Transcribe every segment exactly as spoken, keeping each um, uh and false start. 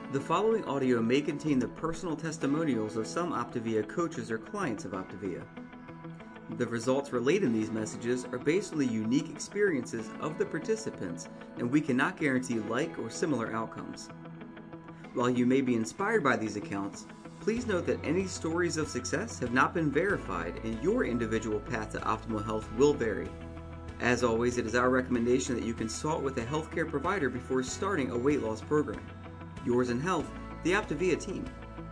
The following audio may contain the personal testimonials of some Optavia coaches or clients of Optavia. The results relayed in these messages are based on the unique experiences of the participants, and we cannot guarantee like or similar outcomes. While you may be inspired by these accounts, please note that any stories of success have not been verified, and your individual path to optimal health will vary. As always, it is our recommendation that you consult with a healthcare provider before starting a weight loss program. Yours in health, the Optavia team.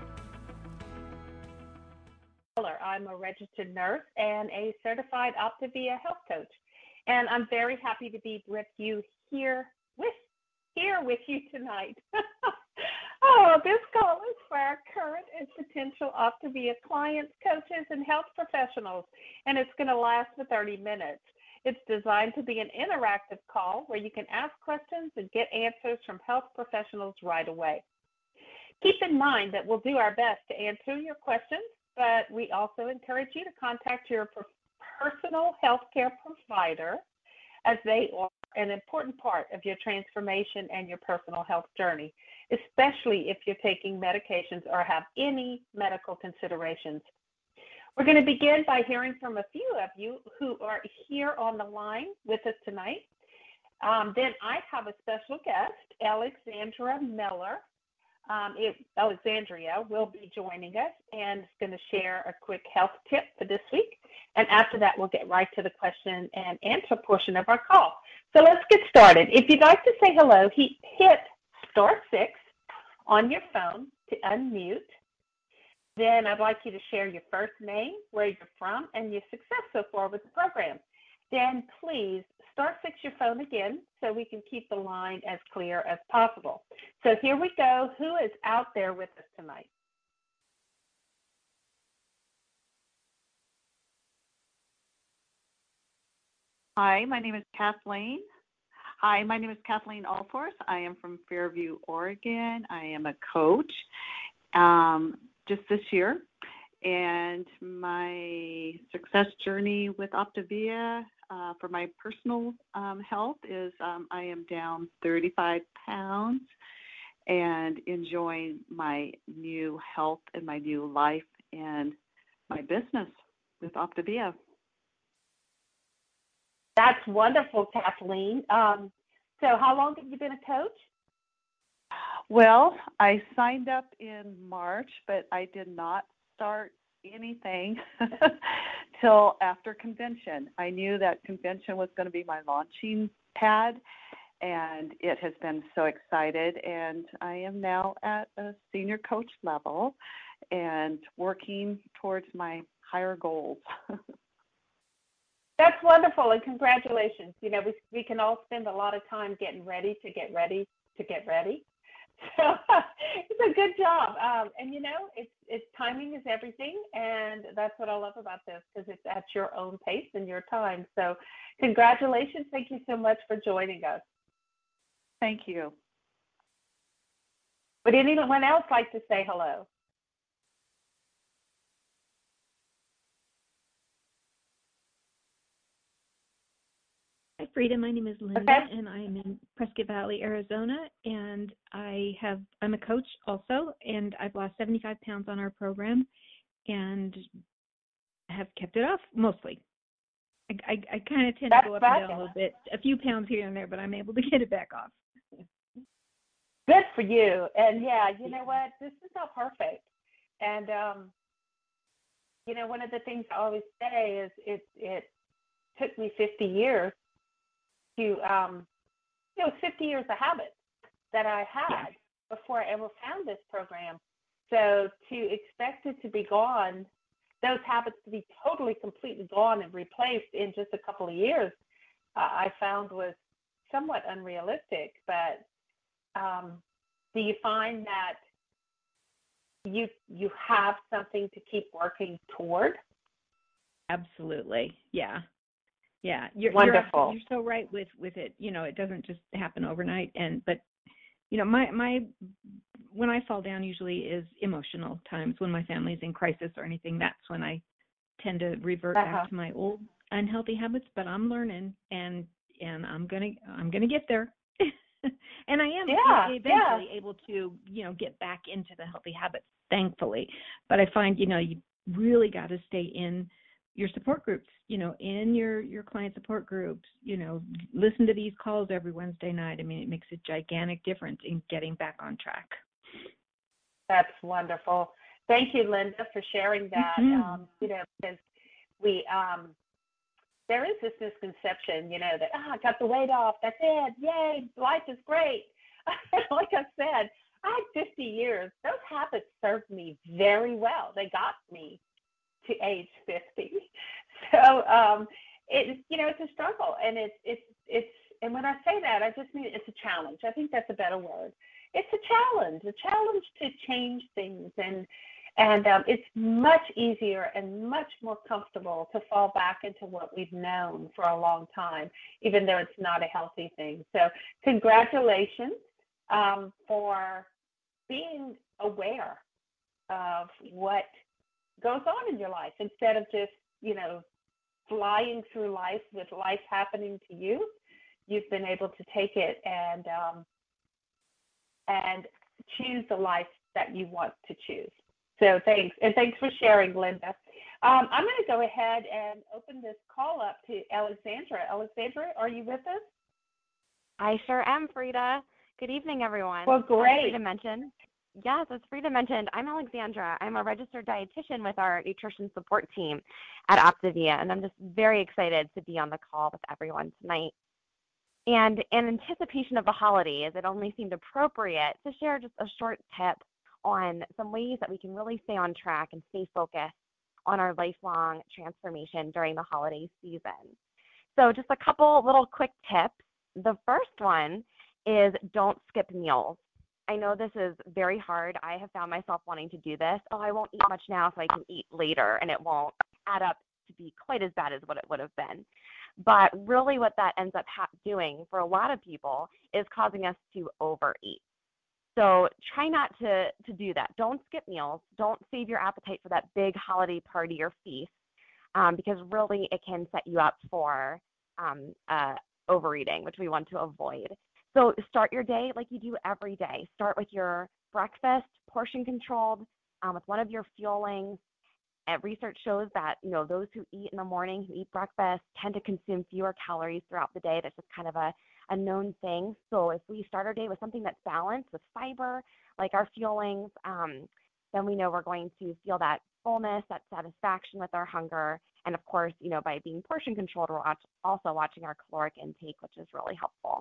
I'm a registered nurse and a certified Optavia health coach, and I'm very happy to be with you here with here with you tonight. Oh, this call is for our current and potential Optavia clients, coaches, and health professionals, and it's going to last for thirty minutes. It's designed to be an interactive call where you can ask questions and get answers from health professionals right away. Keep in mind that we'll do our best to answer your questions, but we also encourage you to contact your personal healthcare provider, as they are an important part of your transformation and your personal health journey, especially if you're taking medications or have any medical considerations. We're going to begin by hearing from a few of you who are here on the line with us tonight. Um, then I have a special guest, Alexandra Miller. Um, it, Alexandria will be joining us and is going to share a quick health tip for this week. And after that, we'll get right to the question and answer portion of our call. So let's get started. If you'd like to say hello, he, hit star six on your phone to unmute. Then I'd like you to share your first name, where you're from, and your success so far with the program. Then please star six your phone again so we can keep the line as clear as possible. So here we go. Who is out there with us tonight? Hi, my name is Kathleen. Hi, my name is Kathleen Alforth. I am from Fairview, Oregon. I am a coach um, just this year. And my success journey with Optavia uh, for my personal um, health is um, I am down thirty-five pounds and enjoying my new health and my new life and my business with Optavia. That's wonderful, Kathleen. Um, so how long have you been a coach? Well, I signed up in March, but I did not start anything till after convention. I knew that convention was going to be my launching pad, and it has been so excited. And I am now at a senior coach level and working towards my higher goals. That's wonderful, and congratulations. You know, we we can all spend a lot of time getting ready to get ready to get ready. So it's a good job. Um, and, you know, it's, it's timing is everything. And that's what I love about this, because it's at your own pace and your time. So congratulations. Thank you so much for joining us. Thank you. Would anyone else like to say hello? Hi, Frida. My name is Linda, okay. and I'm in Prescott Valley, Arizona, and I have I'm a coach also, and I've lost seventy-five pounds on our program, and have kept it off mostly. I, I, I kind of tend That's to go up fabulous. and down a little bit, a few pounds here and there, but I'm able to get it back off. Good for you. And yeah, you know what? This is not perfect. And um, you know, one of the things I always say is it it took me fifty years. To, um, you know, fifty years of habits that I had before I ever found this program. So to expect it to be gone, those habits to be totally, completely gone and replaced in just a couple of years, uh, I found was somewhat unrealistic. But um, do you find that you you have something to keep working toward? Absolutely, yeah. Yeah, you're, Wonderful. You're, you're so right with, with it. You know, it doesn't just happen overnight. And but, you know, my my when I fall down usually is emotional times when my family's in crisis or anything. That's when I tend to revert uh-huh. back to my old unhealthy habits. But I'm learning, and and I'm gonna I'm gonna get there. And I am Yeah, eventually yeah. able to, you know, get back into the healthy habits, thankfully. But I find, you know, you really got to stay in your support groups, you know, in your, your client support groups, you know, listen to these calls every Wednesday night. I mean, it makes a gigantic difference in getting back on track. That's wonderful. Thank you, Linda, for sharing that. Mm-hmm. Um, you know, because we, um, there is this misconception, you know, that, ah, I got the weight off. That's it. Yay. Life is great. Like I said, I had fifty years. Those habits served me very well. They got me to age fifty. So, um, it's, you know, it's a struggle, and it's, it's, it's, and when I say that, I just mean it's a challenge. I think that's a better word. It's a challenge, a challenge to change things, and, and um, it's much easier and much more comfortable to fall back into what we've known for a long time, even though it's not a healthy thing. So congratulations um, for being aware of what goes on in your life instead of just, you know, flying through life with life happening to you. You've been able to take it and um, and choose the life that you want to choose. So thanks, and thanks for sharing, Linda. Um, I'm going to go ahead and open this call up to Alexandra. Alexandra, are you with us? I sure am, Frida. Good evening, everyone. Well, great. As Frida mentioned, yes, as Frida mentioned, I'm Alexandra. I'm a registered dietitian with our nutrition support team at Optavia, and I'm just very excited to be on the call with everyone tonight. And in anticipation of the holidays, it only seemed appropriate to share just a short tip on some ways that we can really stay on track and stay focused on our lifelong transformation during the holiday season. So just a couple little quick tips. The first one is don't skip meals. I know this is very hard. I have found myself wanting to do this. Oh, I won't eat much now so I can eat later, and it won't add up to be quite as bad as what it would have been. But really what that ends up ha- doing for a lot of people is causing us to overeat. So try not to, to do that. Don't skip meals. Don't save your appetite for that big holiday party or feast, um, because really it can set you up for um, uh, overeating, which we want to avoid. So start your day like you do every day. Start with your breakfast, portion controlled, um, with one of your fuelings. And research shows that, you know, those who eat in the morning, who eat breakfast, tend to consume fewer calories throughout the day. That's just kind of a, a known thing. So if we start our day with something that's balanced with fiber, like our fuelings, um, then we know we're going to feel that fullness, that satisfaction with our hunger. And of course, you know, by being portion controlled, we're also watching our caloric intake, which is really helpful.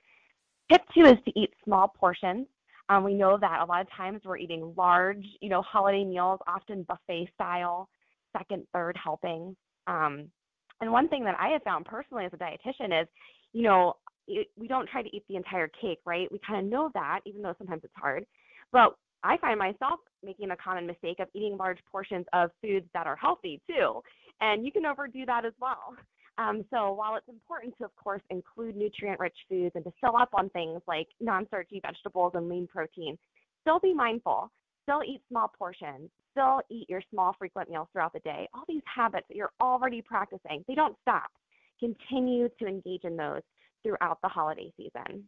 Tip two is to eat small portions. Um, we know that a lot of times we're eating large, you know, holiday meals, often buffet style, second, third helpings. Um, and one thing that I have found personally as a dietitian is, you know, it, we don't try to eat the entire cake, right? We kind of know that, even though sometimes it's hard. But I find myself making a common mistake of eating large portions of foods that are healthy too. And you can overdo that as well. Um, so while it's important to, of course, include nutrient-rich foods and to fill up on things like non-starchy vegetables and lean protein, still be mindful. Still eat small portions. Still eat your small, frequent meals throughout the day. All these habits that you're already practicing, they don't stop. Continue to engage in those throughout the holiday season.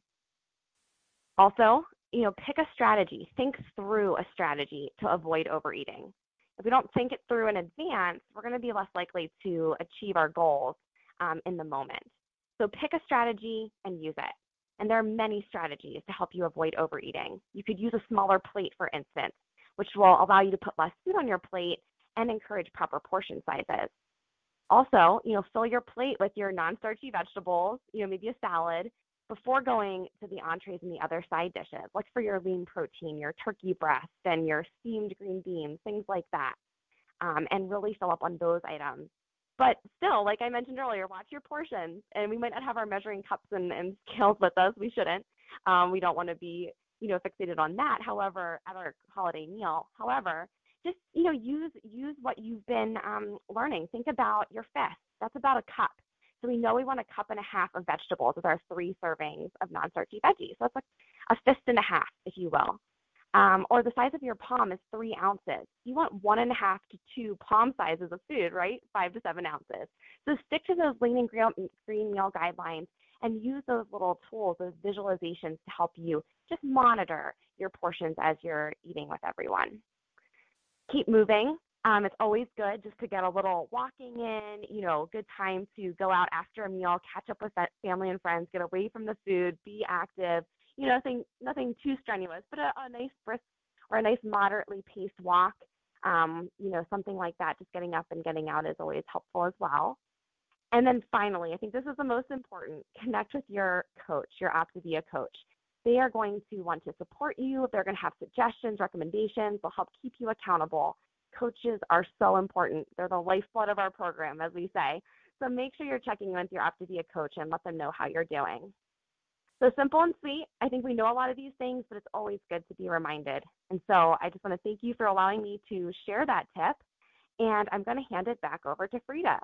Also, you know, pick a strategy. Think through a strategy to avoid overeating. If we don't think it through in advance, we're going to be less likely to achieve our goals Um, in the moment. So pick a strategy and use it. And there are many strategies to help you avoid overeating. You could use a smaller plate, for instance, which will allow you to put less food on your plate and encourage proper portion sizes. Also, you know, fill your plate with your non-starchy vegetables, you know, maybe a salad, before going to the entrees and the other side dishes. Look for your lean protein, your turkey breast, and your steamed green beans, things like that, um, and really fill up on those items. But still, like I mentioned earlier, watch your portions. And we might not have our measuring cups and, and scales with us. We shouldn't. Um, we don't want to be, you know, fixated on that. However, at our holiday meal, however, just, you know, use use what you've been um, learning. Think about your fist. That's about a cup. So we know we want a cup and a half of vegetables with our three servings of non-starchy veggies. So it's like a fist and a half, if you will. Um, or the size of your palm is three ounces. You want one and a half to two palm sizes of food, right? Five to seven ounces. So stick to those lean and green meal guidelines and use those little tools, those visualizations to help you just monitor your portions as you're eating with everyone. Keep moving. Um, it's always good just to get a little walking in, you know, good time to go out after a meal, catch up with that family and friends, get away from the food, be active, you know, nothing, nothing too strenuous, but a, a nice brisk or a nice moderately paced walk, um, you know, something like that, just getting up and getting out is always helpful as well. And then finally, I think this is the most important, connect with your coach, your Optavia coach. They are going to want to support you. They're going to have suggestions, recommendations. They'll help keep you accountable. Coaches are so important. They're the lifeblood of our program, as we say. So make sure you're checking in with your Optavia coach and let them know how you're doing. So simple and sweet. I think we know a lot of these things, but it's always good to be reminded. And so I just want to thank you for allowing me to share that tip. And I'm going to hand it back over to Frida.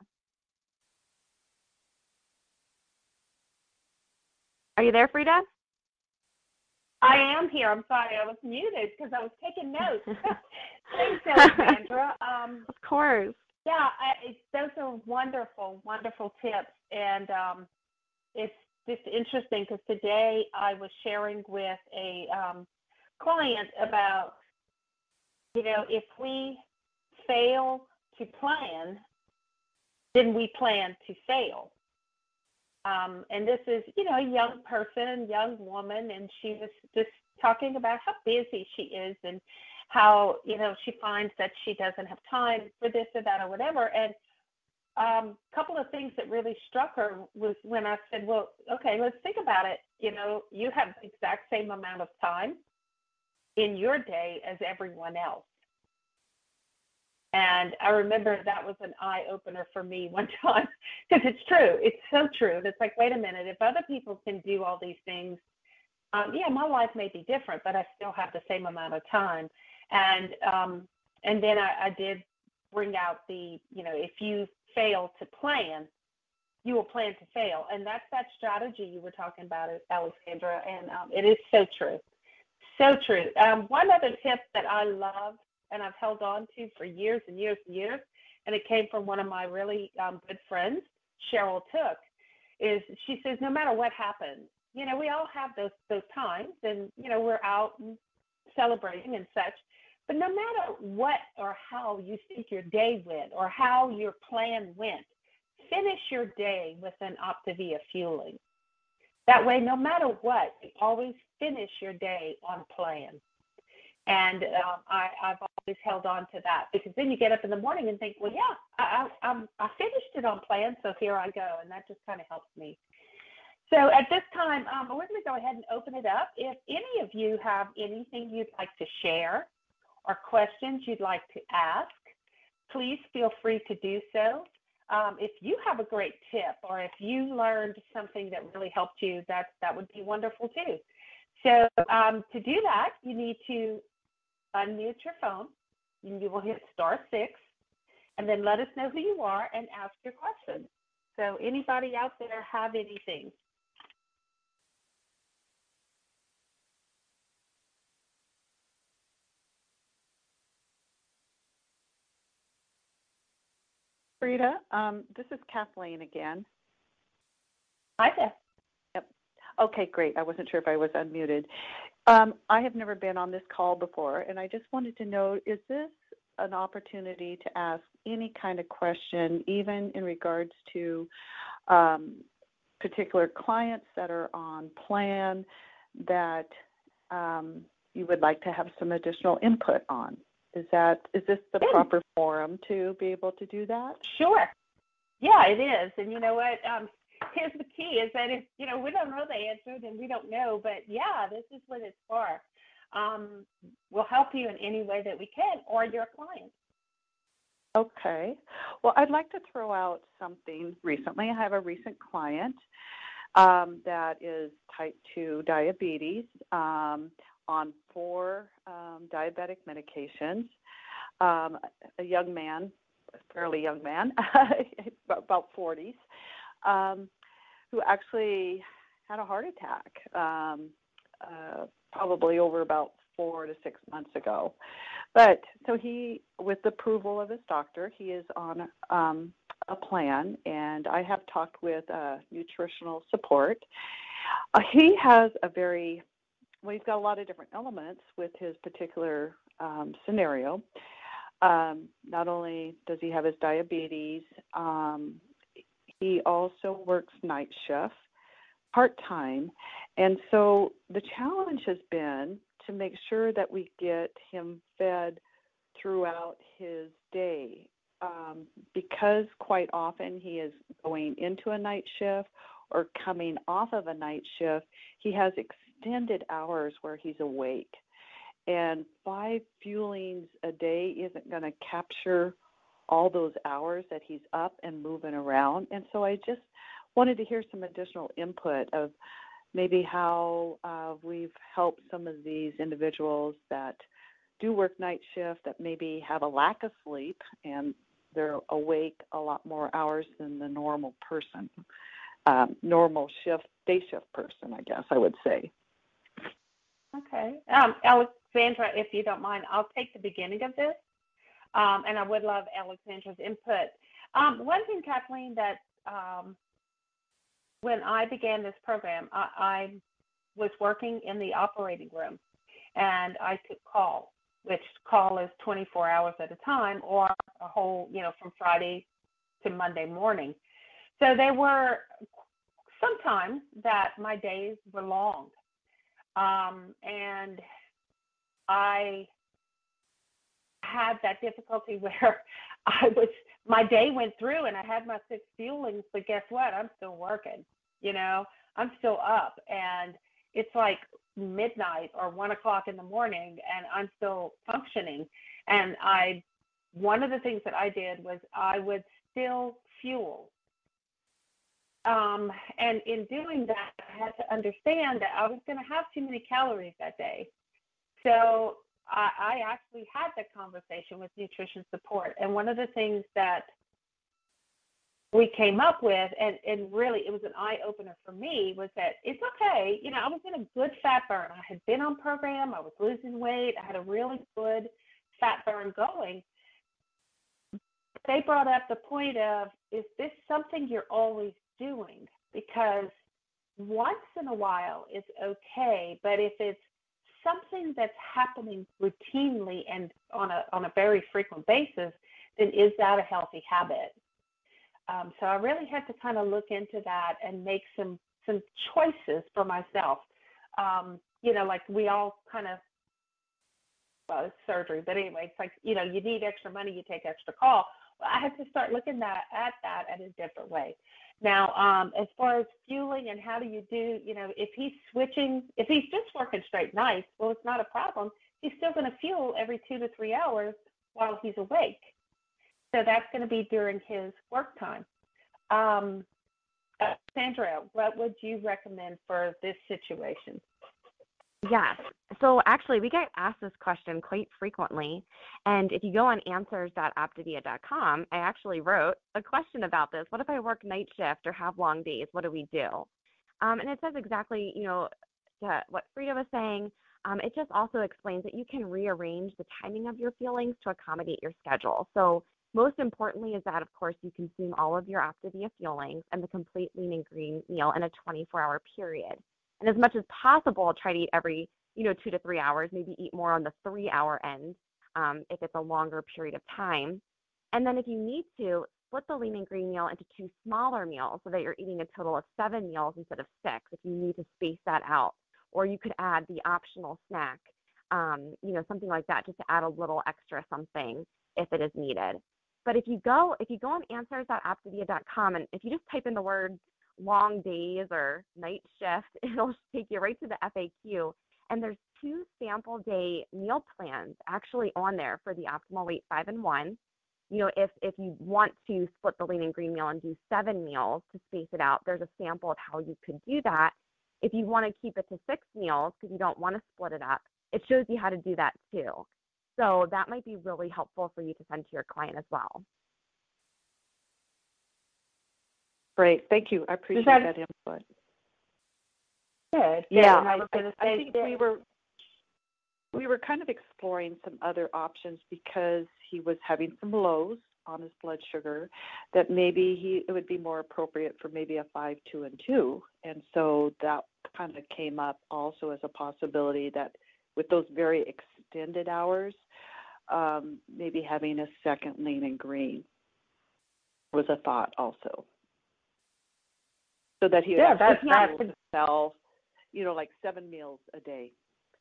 Are you there, Frida? I am here. I'm sorry, I was muted because I was taking notes. Thanks, Alexandra. Um, of course. Yeah, I, it, those are wonderful, wonderful tips. And um, it's just interesting because today I was sharing with a um, client about, you know, if we fail to plan, then we plan to fail. Um, and this is, you know, a young person, young woman, and she was just talking about how busy she is and how, you know, she finds that she doesn't have time for this or that or whatever. And um, a couple of things that really struck her was when I said, well, okay, let's think about it. You know, you have the exact same amount of time in your day as everyone else. And I remember that was an eye-opener for me one time because it's true. It's so true. It's like, wait a minute, if other people can do all these things, um, yeah, my life may be different, but I still have the same amount of time. And um, and then I, I did bring out the, you know, if you fail to plan, you will plan to fail. And that's that strategy you were talking about, Alexandra, and um, it is so true. So true. Um, one other tip that I love and I've held on to for years and years and years, and it came from one of my really um, good friends, Cheryl Took, is she says, no matter what happens, you know, we all have those those times, and, you know, we're out and celebrating and such, but no matter what or how you think your day went or how your plan went, finish your day with an Optavia fueling. That way, no matter what, you always finish your day on plan. And um, I, I've always held on to that because then you get up in the morning and think, well, yeah, I, I, I'm, I finished it on plan, so here I go. And that just kind of helps me. So at this time, um, we're going to go ahead and open it up. If any of you have anything you'd like to share or questions you'd like to ask, please feel free to do so. Um, if you have a great tip or if you learned something that really helped you, that, that would be wonderful too. So um, to do that, you need to unmute your phone, and you will hit star six, and then let us know who you are and ask your question. So anybody out there have anything? Frida, um, this is Kathleen again. Hi there. Yep. Okay, great. I wasn't sure if I was unmuted. Um, I have never been on this call before, and I just wanted to know, is this an opportunity to ask any kind of question, even in regards to um, particular clients that are on plan that um, you would like to have some additional input on? Is that is this the Good. proper forum to be able to do that? Sure. Yeah, it is. And you know what? Um, here's the key is that if, you know, we don't know the answer, then we don't know. But yeah, this is what it's for. Um, we'll help you in any way that we can, or your client. Okay. Well, I'd like to throw out something recently. I have a recent client um, that is type two diabetes um, on four um, diabetic medications. Um, a young man, a fairly young man, about forties, um, who actually had a heart attack um, uh, probably over about four to six months ago. But so he, with the approval of his doctor, he is on um, a plan, and I have talked with uh, nutritional support. Uh, he has a very, well, he's got a lot of different elements with his particular um, scenario. Um, not only does he have his diabetes, um, he also works night shift, part-time. And so the challenge has been to make sure that we get him fed throughout his day, um, because quite often he is going into a night shift or coming off of a night shift. He has extended hours where he's awake. And five fuelings a day isn't going to capture all those hours that he's up and moving around. And so I just wanted to hear some additional input of maybe how uh, we've helped some of these individuals that do work night shift, that maybe have a lack of sleep, and they're awake a lot more hours than the normal person, um, normal shift, day shift person, I guess I would say. Okay. Um, Alexandra, if you don't mind, I'll take the beginning of this, um, and I would love Alexandra's input. Um, one thing, Kathleen, that um, when I began this program, I, I was working in the operating room, and I took call, which call is twenty-four hours at a time, or a whole, you know, from Friday to Monday morning. So there were sometimes that my days were long, um, and I had that difficulty where I was, my day went through and I had my six fuelings, but guess what? I'm still working, you know, I'm still up, and it's like midnight or one o'clock in the morning and I'm still functioning. And I, one of the things that I did was I would still fuel. Um, and in doing that, I had to understand that I was going to have too many calories that day. So I, I actually had that conversation with nutrition support. And one of the things that we came up with, and, and really it was an eye-opener for me, was that it's okay. You know, I was in a good fat burn. I had been on program. I was losing weight. I had a really good fat burn going. They brought up the point of, is this something you're always doing? Because once in a while it's okay, but if it's something that's happening routinely and on a on a very frequent basis, then is that a healthy habit? Um, so I really had to kind of look into that and make some some choices for myself. Um, you know, like we all kind of, well, it's surgery, but anyway, it's like, you know, you need extra money, you take extra call. Well, I had to start looking at, at that in a different way. Now, um, as far as fueling and how do you do, you know, if he's switching, if he's just working straight nights, well, it's not a problem. He's still going to fuel every two to three hours while he's awake. So that's going to be during his work time. Um, uh, Sandra, what would you recommend for this situation? Yes. So actually, we get asked this question quite frequently. And if you go on answers dot optavia dot com, I actually wrote a question about this. What if I work night shift or have long days? What do we do? Um, and it says exactly, you know, to what Frida was saying. Um, it just also explains that you can rearrange the timing of your fuelings to accommodate your schedule. So most importantly is that, of course, you consume all of your Optavia fuelings and the complete lean and green meal in a twenty-four hour period. And as much as possible, try to eat every, you know, two to three hours, maybe eat more on the three hour end um, if it's a longer period of time. And then if you need to, split the lean and green meal into two smaller meals so that you're eating a total of seven meals instead of six if you need to space that out. Or you could add the optional snack, um, you know, something like that, just to add a little extra something if it is needed. But if you go if you go on answers dot optavia dot com, and if you just type in the word long days or night shift, it'll take you right to the F A Q. And there's two sample day meal plans actually on there for the Optimal Weight five and one. You know, if, if you want to split the lean and green meal and do seven meals to space it out, there's a sample of how you could do that. If you want to keep it to six meals because you don't want to split it up, it shows you how to do that too. So that might be really helpful for you to send to your client as well. Great. Thank you. I appreciate that, that input. Good. Yeah, I, I, I, I think we were we were kind of exploring some other options because he was having some lows on his blood sugar, that maybe he it would be more appropriate for maybe a five, two, and two. And so that kind of came up also as a possibility that with those very extended hours, um, maybe having a second lean and green was a thought also. So that he would Yeah, that's actually be that's able to sell, you know, like seven meals a day.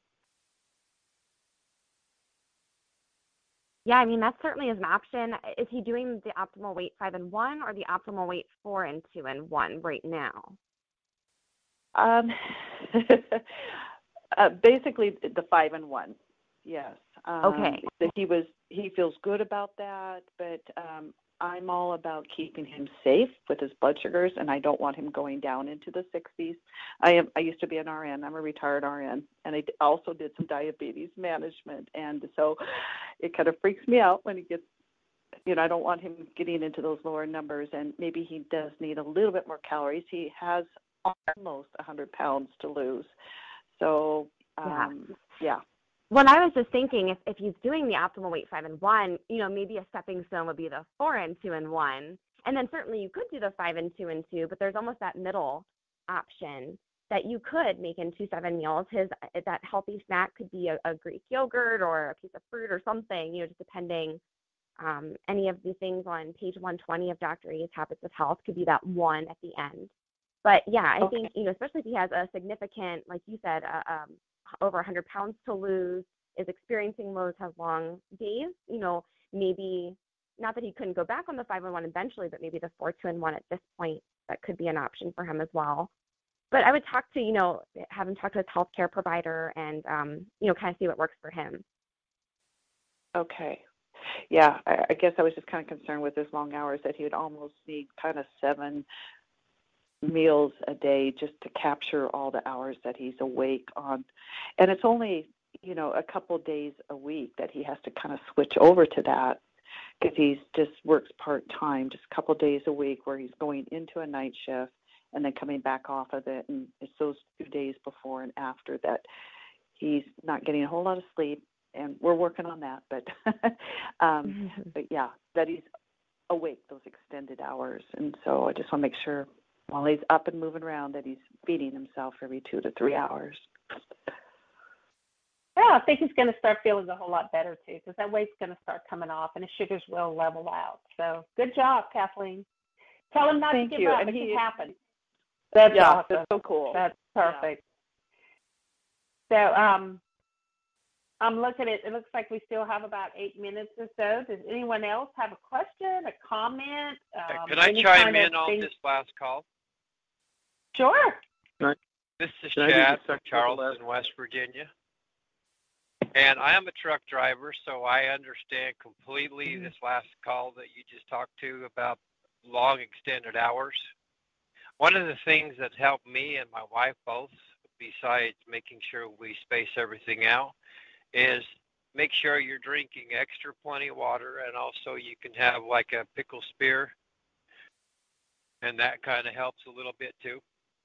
Yeah, I mean, that certainly is an option. Is he doing the optimal weight five and one or the optimal weight four and two and one right now? Um, uh, basically the five and one. Yes. Um, Okay. That he was, he feels good about that, but um, I'm all about keeping him safe with his blood sugars, and I don't want him going down into the sixties. I am. I used to be an R N. I'm a retired R N, and I also did some diabetes management, and so it kind of freaks me out when he gets. You know, I don't want him getting into those lower numbers, and maybe he does need a little bit more calories. He has almost one hundred pounds to lose, so um, yeah. yeah. Well, I was just thinking if, if he's doing the optimal weight five and one, you know, maybe a stepping stone would be the four and two and one. And then certainly you could do the five and two and two, but there's almost that middle option that you could make into seven meals. His that healthy snack could be a, a Greek yogurt or a piece of fruit or something, you know, just depending. Um, any of the things on page one twenty of Doctor A's Habits of Health could be that one at the end. But yeah, I Okay. think, you know, especially if he has a significant, like you said, uh, um, over one hundred pounds to lose, is experiencing lows, has long days, you know, maybe, not that he couldn't go back on the five and one eventually, but maybe the four, two, and one at this point, that could be an option for him as well. But I would talk to, you know, have him talk to his healthcare provider and, um, you know, kind of see what works for him. Okay. Yeah, I, I guess I was just kind of concerned with his long hours that he would almost need kind of seven meals a day just to capture all the hours that he's awake on. And it's only, you know, a couple days a week that he has to kind of switch over to that because he's just works part-time, just a couple days a week where he's going into a night shift and then coming back off of it. And it's those two days before and after that he's not getting a whole lot of sleep. And we're working on that, but um, Mm-hmm. but yeah, that he's awake those extended hours. And so I just want to make sure while he's up and moving around that he's feeding himself every two to three hours. Yeah, I think he's going to start feeling a whole lot better too, because that weight's going to start coming off and his sugars will level out. So good job, Kathleen. Tell him not Thank to give you. up. And it he, can happen. That's yeah, awesome. that's so cool. That's perfect. Yeah. So um, I'm looking at, it looks like we still have about eight minutes or so. Does anyone else have a question, a comment? Um, Can I any chime kind of in on thing? this last call? Sure. This is Can I do the Chad from second to last? Charleston, West Virginia. And I am a truck driver, so I understand completely Mhm. this last call that you just talked to about long extended hours. One of the things that helped me and my wife both, besides making sure we space everything out, is make sure you're drinking extra plenty of water, and also you can have like a pickle spear, and that kind of helps a little bit too.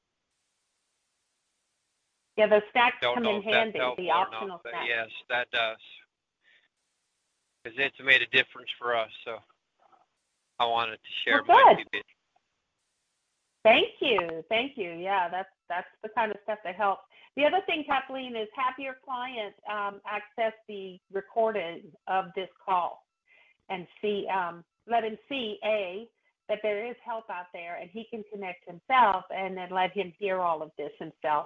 Yeah, those snacks Don't come know in if that's handy, helpful the or optional not, but snacks. yes, that does. Because it's made a difference for us, so I wanted to share Well, my good. two bits. Thank you. Thank you. Yeah, that's that's the kind of stuff that helps. The other thing, Kathleen, is have your client um, access the recording of this call and see, um, let him see, A, that there is help out there and he can connect himself, and then let him hear all of this himself.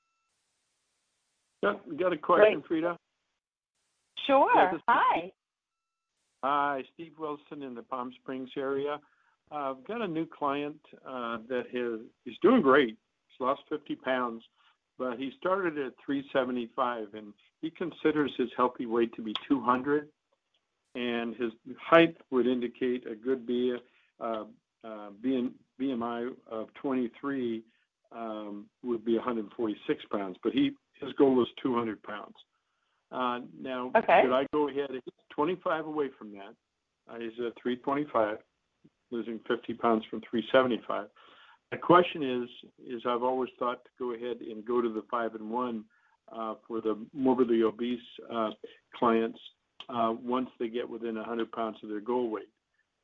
Got, got a question, Great. Frida? Sure. Yeah, this is Hi. Hi, Steve Wilson in the Palm Springs area. Uh, I've got a new client uh, that has, he's doing great. He's lost fifty pounds, but he started at three seventy-five, and he considers his healthy weight to be two hundred, and his height would indicate a good B, uh, uh, B M I of twenty-three um, would be one hundred forty-six pounds, but he his goal is two hundred pounds. Uh, now, Okay. should I go ahead? He's twenty-five away from that. Uh, he's at three twenty-five, losing fifty pounds from three seventy-five. The question is, is I've always thought to go ahead and go to the five and one uh, for the morbidly obese uh, clients uh, once they get within one hundred pounds of their goal weight.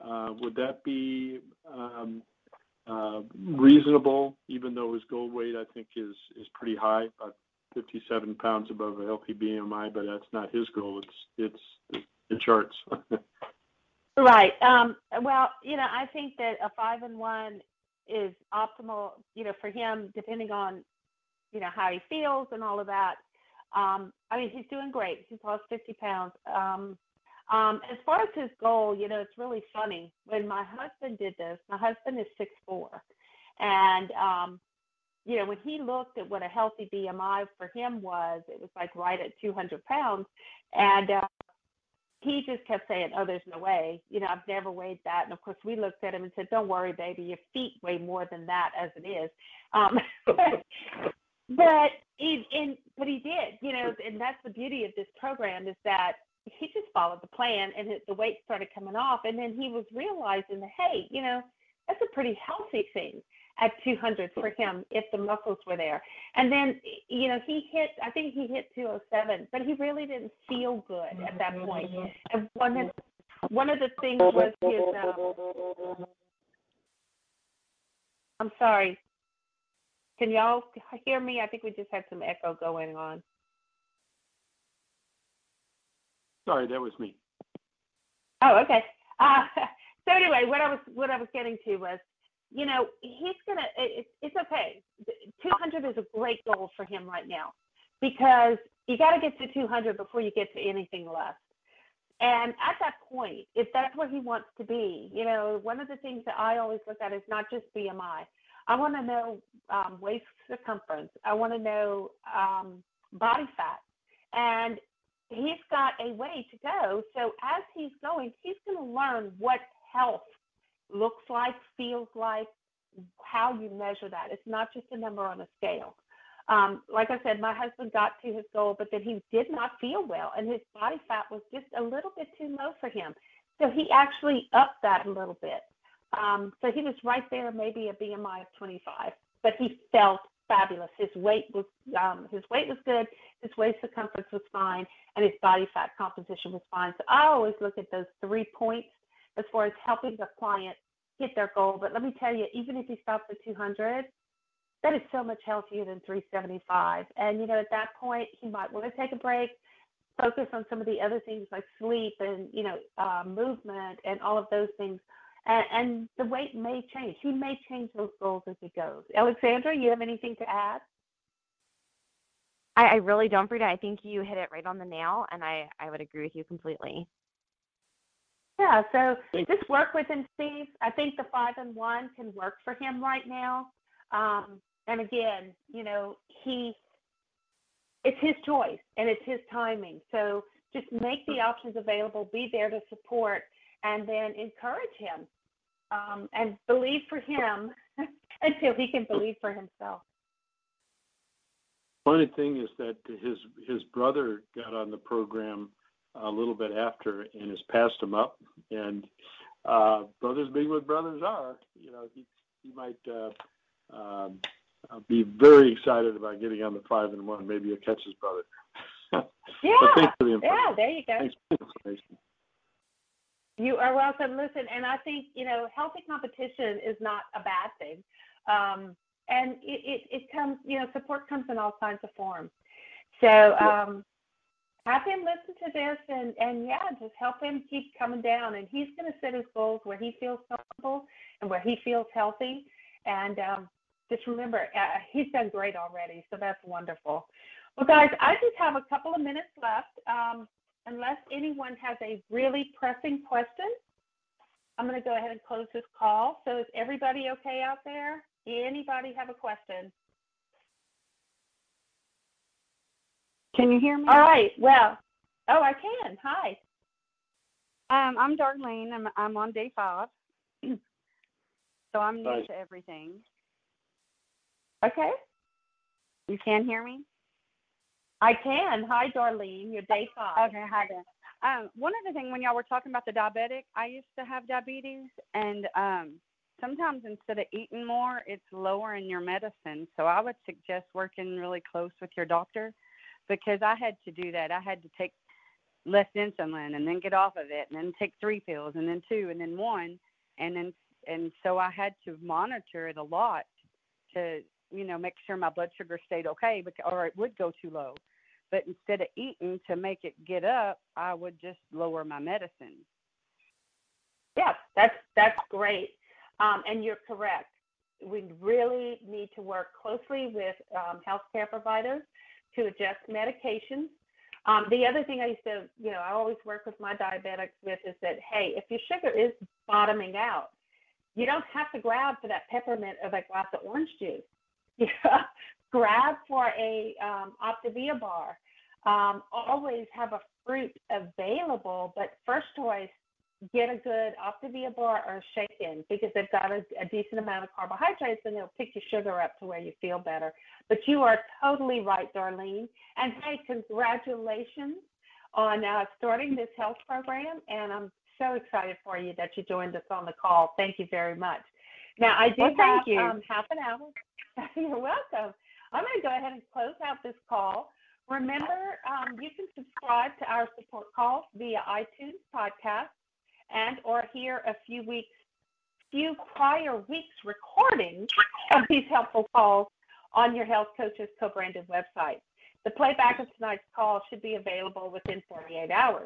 Uh, would that be um, uh, reasonable, even though his goal weight, I think, is, is pretty high, about fifty-seven pounds above a healthy B M I, but that's not his goal. It's, it's the charts. Right. Um, well, you know, I think that a five and one is optimal, you know, for him, depending on, you know, how he feels and all of that. Um, I mean, he's doing great. He's lost fifty pounds. Um, um, as far as his goal, you know, it's really funny. When my husband did this, my husband is six foot four. And, um, you know, when he looked at what a healthy B M I for him was, it was like right at two hundred pounds. And, uh, he just kept saying, oh, there's no way. You know, I've never weighed that. And, of course, we looked at him and said, don't worry, baby. Your feet weigh more than that as it is. Um, but, he, and, but he did, you know, and that's the beauty of this program is that he just followed the plan and his, the weight started coming off. And then he was realizing that, hey, you know, that's a pretty healthy thing at two hundred for him if the muscles were there. And then, you know, he hit, I think he hit two oh seven, but he really didn't feel good at that point. And one of, one of the things was his, uh, I'm sorry, can y'all hear me? I think we just had some echo going on. Sorry, that was me. Oh, okay. Uh, so anyway, what I was, what I was getting to was, you know, he's going to, it, it's okay. two hundred is a great goal for him right now because you got to get to two hundred before you get to anything less. And at that point, if that's where he wants to be, you know, one of the things that I always look at is not just B M I. I want to know um, waist circumference. I want to know um, body fat. And he's got a way to go. So as he's going, he's going to learn what health looks like, feels like, how you measure that. It's not just a number on a scale. Um, like I said, my husband got to his goal, but then he did not feel well, and his body fat was just a little bit too low for him. So he actually upped that a little bit. Um, so he was right there, maybe a B M I of twenty-five, but he felt fabulous. His weight was um, his weight was good, his waist circumference was fine, and his body fat composition was fine. So I always look at those three points as far as helping the client hit their goal. But let me tell you, even if he stops at two hundred, that is so much healthier than three seventy-five. And, you know, at that point, he might want to take a break, focus on some of the other things like sleep and, you know, uh, movement and all of those things. And, and the weight may change. He may change those goals as he goes. Alexandra, you have anything to add? I, I really don't, Frida. I think you hit it right on the nail, and I, I would agree with you completely. Yeah, so just work with him, Steve. I think the five and one can work for him right now. Um, and again, you know, he, it's his choice and it's his timing. So just make the options available, be there to support, and then encourage him um, and believe for him until he can believe for himself. Funny thing is that his his brother got on the program a little bit after and has passed him up. And uh, brothers being what brothers are, you know, he he might uh, um, be very excited about getting on the five and one. Maybe he'll catch his brother. Yeah, thanks for the yeah, there you go. Thanks for the information. You are welcome. Listen, and I think, you know, healthy competition is not a bad thing. Um, and it, it, it comes, you know, support comes in all kinds of forms. So um, have him listen to this and, and, yeah, just help him keep coming down. And he's going to set his goals where he feels comfortable and where he feels healthy. And um, just remember, uh, he's done great already, so that's wonderful. Well, guys, I just have a couple of minutes left. Um, unless anyone has a really pressing question, I'm going to go ahead and close this call. So is everybody okay out there? Anybody have a question? Can you hear me? All right. Well, oh, I can. Hi. Um, I'm Darlene. I'm, I'm on day five. So I'm new Hi. to everything. Okay. You can hear me? I can. Hi, Darlene. You're day five. Okay, hi there. Um, one other thing, when y'all were talking about the diabetic, I used to have diabetes, and um, sometimes instead of eating more, it's lowering your medicine. So I would suggest working really close with your doctor, because I had to do that. I had to take less insulin and then get off of it and then take three pills and then two and then one. And then, and so I had to monitor it a lot to, you know, make sure my blood sugar stayed okay, or it would go too low. But instead of eating to make it get up, I would just lower my medicine. Yeah, that's that's great. Um, and you're correct. We really need to work closely with um, healthcare providers to adjust medications. Um, the other thing I used to, you know, I always work with my diabetics with is that, hey, if your sugar is bottoming out, you don't have to grab for that peppermint or that glass of orange juice. Yeah. Grab for a um, Optavia bar. Um, always have a fruit available, but first choice, get a good Optavia bar or a shake-in because they've got a, a decent amount of carbohydrates and they'll pick your sugar up to where you feel better. But you are totally right, Darlene. And hey, congratulations on uh, starting this health program. And I'm so excited for you that you joined us on the call. Thank you very much. Now, I do well, have you. Um, half an hour. You're welcome. I'm going to go ahead and close out this call. Remember, um, you can subscribe to our support calls via iTunes podcast and or hear a few weeks, few prior weeks recordings of these helpful calls on your Health Coaches co-branded website. The playback of tonight's call should be available within forty-eight hours.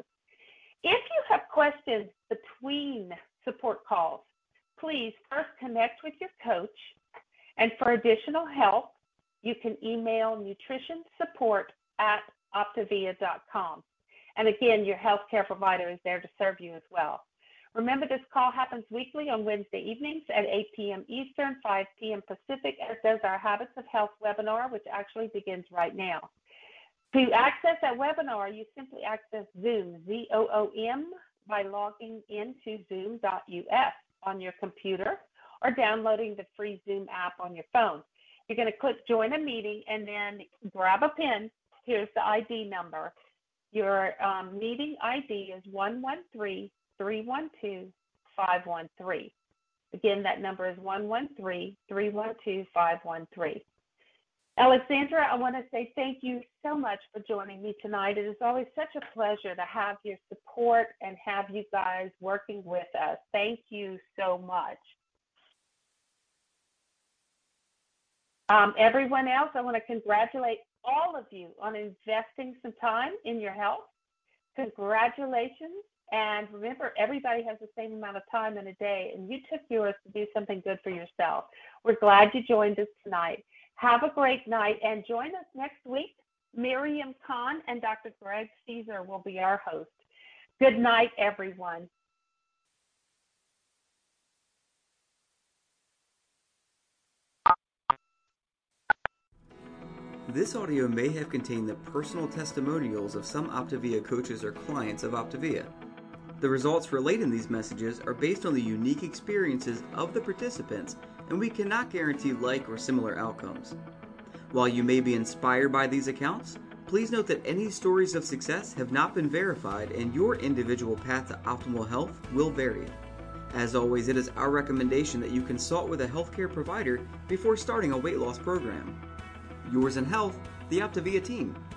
If you have questions between support calls, please first connect with your coach. And for additional help, you can email nutrition support at optavia dot com. And again, your healthcare provider is there to serve you as well. Remember, this call happens weekly on Wednesday evenings at eight p.m. Eastern, five p.m. Pacific, as does our Habits of Health webinar, which actually begins right now. To access that webinar, you simply access Zoom, Z O O M, by logging into zoom dot U S on your computer or downloading the free Zoom app on your phone. You're going to click Join a Meeting and then grab a pen. Here's the I D number. Your um, meeting I D is one one three, three one two, five one three. Again, that number is one one three, three one two, five one three. Alexandra, I want to say thank you so much for joining me tonight. It is always such a pleasure to have your support and have you guys working with us. Thank you so much. Um, everyone else, I want to congratulate all of you on investing some time in your health. Congratulations. And remember, everybody has the same amount of time in a day, and you took yours to do something good for yourself. We're glad you joined us tonight. Have a great night, and join us next week. Miriam Khan and Doctor Greg Caesar will be our hosts. Good night, everyone. This audio may have contained the personal testimonials of some Optavia coaches or clients of Optavia. The results relayed in these messages are based on the unique experiences of the participants, and we cannot guarantee like or similar outcomes. While you may be inspired by these accounts, please note that any stories of success have not been verified and your individual path to optimal health will vary. As always, it is our recommendation that you consult with a healthcare provider before starting a weight loss program. Yours in Health, the Optavia team.